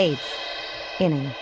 8th inning.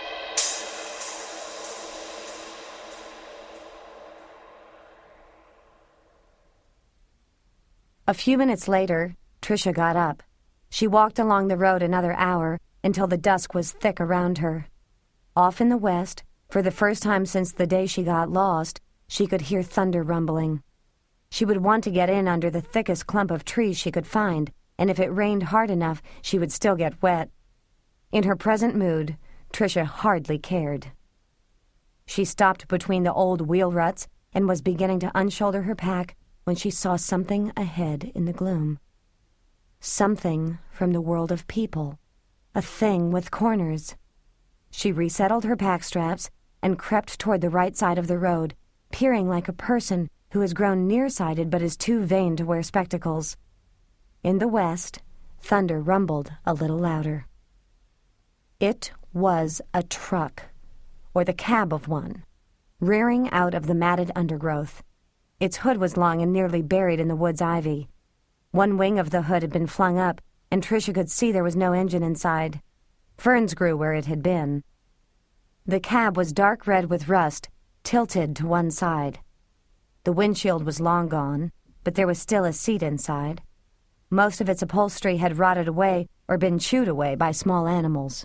A few minutes later, Tricia got up. She walked along the road another hour until the dusk was thick around her. Off in the west, for the first time since the day she got lost, she could hear thunder rumbling. She would want to get in under the thickest clump of trees she could find, and if it rained hard enough, she would still get wet. In her present mood, Tricia hardly cared. She stopped between the old wheel ruts and was beginning to unshoulder her pack when she saw something ahead in the gloom. Something from the world of people. A thing with corners. She resettled her pack straps and crept toward the right side of the road, peering like a person who has grown nearsighted but is too vain to wear spectacles. In the west, thunder rumbled a little louder. It was a truck, or the cab of one, rearing out of the matted undergrowth. Its hood was long and nearly buried in the wood's ivy. One wing of the hood had been flung up, and Tricia could see there was no engine inside. Ferns grew where it had been. The cab was dark red with rust, tilted to one side. The windshield was long gone, but there was still a seat inside. Most of its upholstery had rotted away or been chewed away by small animals.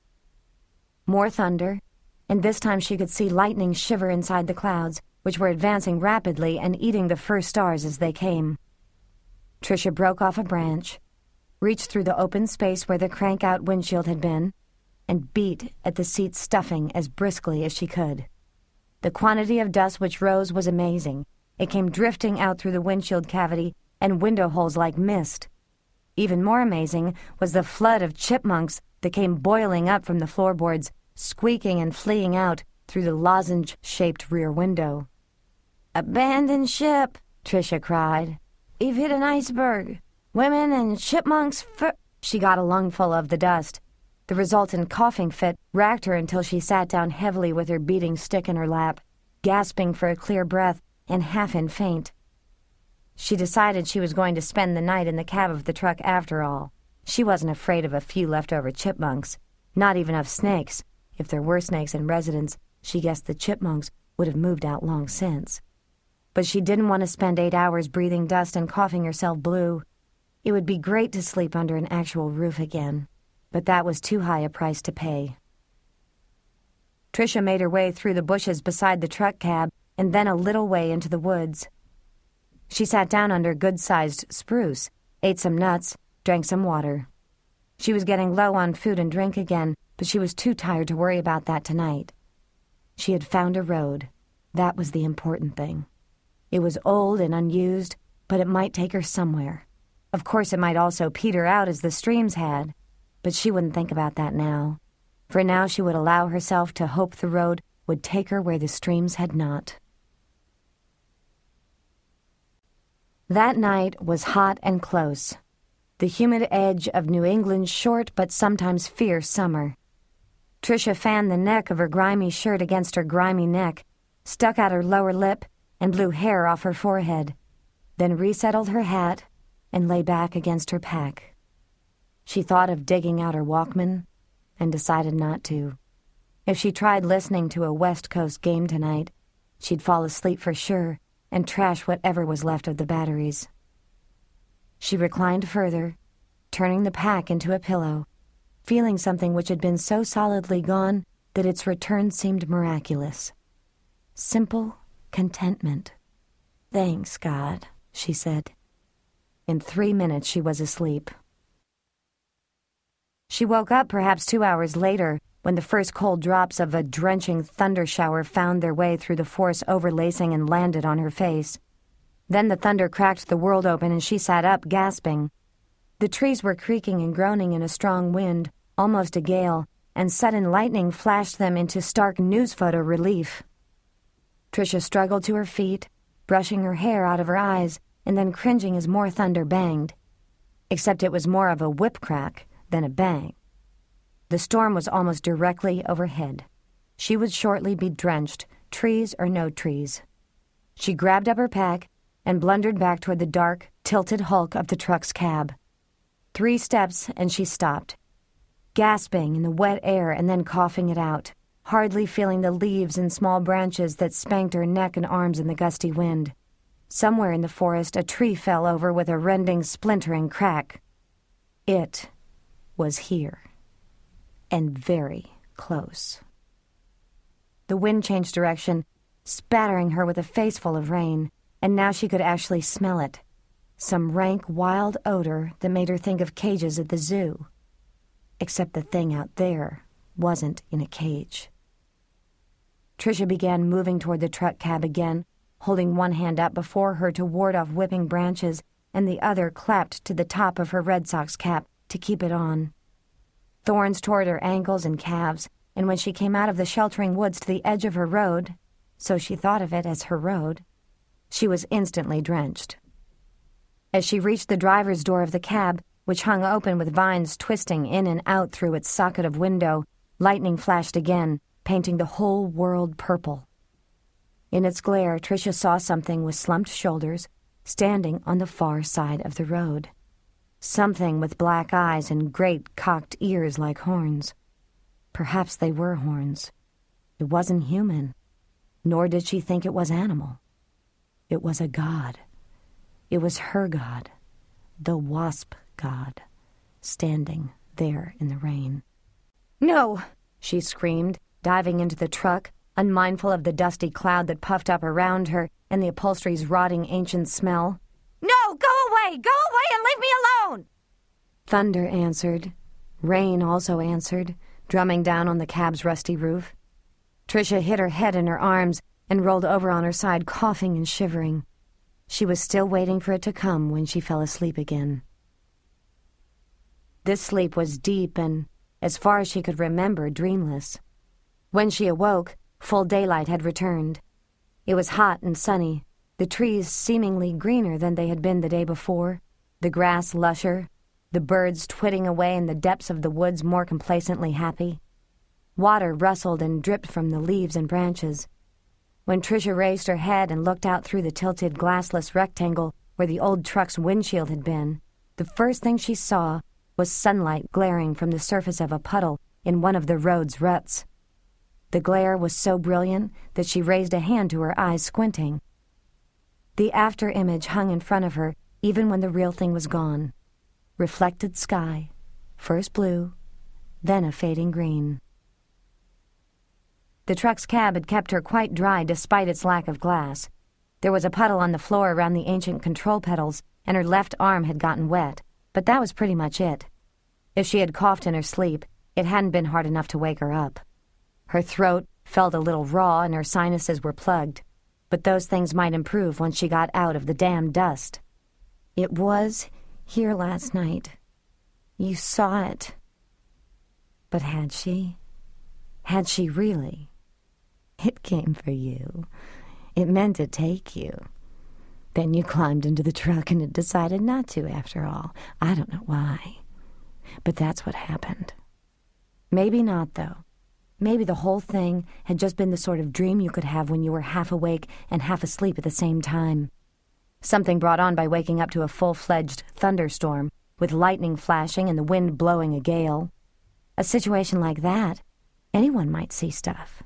More thunder, and this time she could see lightning shiver inside the clouds, which were advancing rapidly and eating the first stars as they came. Tricia broke off a branch, reached through the open space where the crank-out windshield had been, and beat at the seat's stuffing as briskly as she could. The quantity of dust which rose was amazing. It came drifting out through the windshield cavity and window holes like mist. Even more amazing was the flood of chipmunks that came boiling up from the floorboards, squeaking and fleeing out through the lozenge-shaped rear window. "Abandoned ship," Tricia cried. "We've hit an iceberg. Women and chipmunks She got a lungful of the dust. The resultant coughing fit racked her until she sat down heavily with her beating stick in her lap, gasping for a clear breath and half in faint. She decided she was going to spend the night in the cab of the truck after all. She wasn't afraid of a few leftover chipmunks, not even of snakes. If there were snakes in residence, she guessed the chipmunks would have moved out long since. But she didn't want to spend 8 hours breathing dust and coughing herself blue. It would be great to sleep under an actual roof again, but that was too high a price to pay. Tricia made her way through the bushes beside the truck cab and then a little way into the woods. She sat down under a good-sized spruce, ate some nuts, drank some water. She was getting low on food and drink again, but she was too tired to worry about that tonight. She had found a road. That was the important thing. It was old and unused, but it might take her somewhere. Of course, it might also peter out as the streams had, but she wouldn't think about that now. For now she would allow herself to hope the road would take her where the streams had not. That night was hot and close, the humid edge of New England's short but sometimes fierce summer. Tricia fanned the neck of her grimy shirt against her grimy neck, stuck out her lower lip, and blew hair off her forehead, then resettled her hat and lay back against her pack. She thought of digging out her Walkman and decided not to. If she tried listening to a West Coast game tonight, she'd fall asleep for sure and trash whatever was left of the batteries. She reclined further, turning the pack into a pillow, feeling something which had been so solidly gone that its return seemed miraculous. Simple contentment. "Thanks, God," she said. In 3 minutes she was asleep. She woke up perhaps 2 hours later when the first cold drops of a drenching thunder shower found their way through the force overlacing and landed on her face. Then the thunder cracked the world open and she sat up, gasping. The trees were creaking and groaning in a strong wind, almost a gale, and sudden lightning flashed them into stark news photo relief. Tricia struggled to her feet, brushing her hair out of her eyes, and then cringing as more thunder banged. Except it was more of a whip crack than a bang. The storm was almost directly overhead. She would shortly be drenched, trees or no trees. She grabbed up her pack and blundered back toward the dark, tilted hulk of the truck's cab. 3 steps and she stopped. gasping in the wet air and then coughing it out, hardly feeling the leaves and small branches that spanked her neck and arms in the gusty wind. Somewhere in the forest, a tree fell over with a rending, splintering crack. It was here, and very close. The wind changed direction, spattering her with a face full of rain, and now she could actually smell it. Some rank, wild odor that made her think of cages at the zoo. Except the thing out there wasn't in a cage. Tricia began moving toward the truck cab again, holding one hand up before her to ward off whipping branches, and the other clapped to the top of her Red Sox cap to keep it on. Thorns tore at her ankles and calves, and when she came out of the sheltering woods to the edge of her road, so she thought of it as her road, she was instantly drenched. As she reached the driver's door of the cab, which hung open with vines twisting in and out through its socket of window, lightning flashed again, painting the whole world purple. In its glare, Tricia saw something with slumped shoulders, standing on the far side of the road. Something with black eyes and great cocked ears like horns. Perhaps they were horns. It wasn't human, nor did she think it was animal. It was a god. It was her god, the wasp god, standing there in the rain. "No!" she screamed, diving into the truck, unmindful of the dusty cloud that puffed up around her and the upholstery's rotting ancient smell. "No! Go away! Go away and leave me alone!" Thunder answered. Rain also answered, drumming down on the cab's rusty roof. Tricia hid her head in her arms and rolled over on her side, coughing and shivering. She was still waiting for it to come when she fell asleep again. This sleep was deep and, as far as she could remember, dreamless. When she awoke, full daylight had returned. It was hot and sunny, the trees seemingly greener than they had been the day before, the grass lusher, the birds twitting away in the depths of the woods more complacently happy. Water rustled and dripped from the leaves and branches. When Tricia raised her head and looked out through the tilted glassless rectangle where the old truck's windshield had been, the first thing she saw was sunlight glaring from the surface of a puddle in one of the road's ruts. The glare was so brilliant that she raised a hand to her eyes, squinting. The after image hung in front of her even when the real thing was gone. Reflected sky, first blue, then a fading green. The truck's cab had kept her quite dry despite its lack of glass. There was a puddle on the floor around the ancient control pedals, and her left arm had gotten wet, but that was pretty much it. If she had coughed in her sleep, it hadn't been hard enough to wake her up. Her throat felt a little raw and her sinuses were plugged, but those things might improve once she got out of the damn dust. "It was here last night. You saw it." But had she? Had she really? "It came for you. It meant to take you. Then you climbed into the truck and it decided not to after all. I don't know why. But that's what happened." Maybe not, though. Maybe the whole thing had just been the sort of dream you could have when you were half awake and half asleep at the same time. Something brought on by waking up to a full-fledged thunderstorm, with lightning flashing and the wind blowing a gale. A situation like that, anyone might see stuff.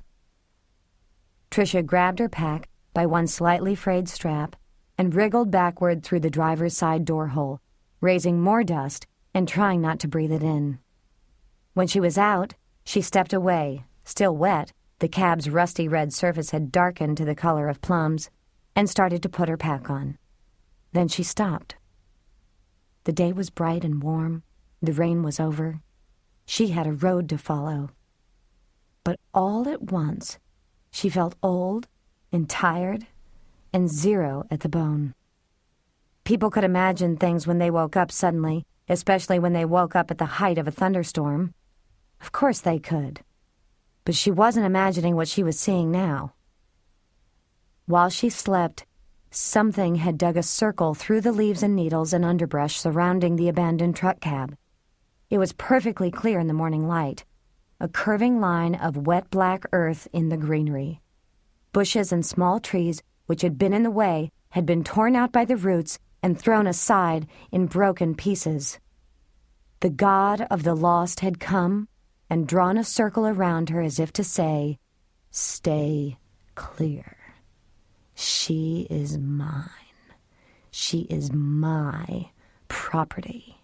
Tricia grabbed her pack by one slightly frayed strap and wriggled backward through the driver's side door hole, raising more dust and trying not to breathe it in. When she was out, she stepped away, still wet. The cab's rusty red surface had darkened to the color of plums, and started to put her pack on. Then she stopped. The day was bright and warm. The rain was over. She had a road to follow. But all at once, she felt old and tired and zero at the bone. People could imagine things when they woke up suddenly, especially when they woke up at the height of a thunderstorm. Of course they could. But she wasn't imagining what she was seeing now. While she slept, something had dug a circle through the leaves and needles and underbrush surrounding the abandoned truck cab. It was perfectly clear in the morning light, a curving line of wet black earth in the greenery. Bushes and small trees, which had been in the way, had been torn out by the roots and thrown aside in broken pieces. The god of the lost had come and drawn a circle around her as if to say, "Stay clear. She is mine. She is my property."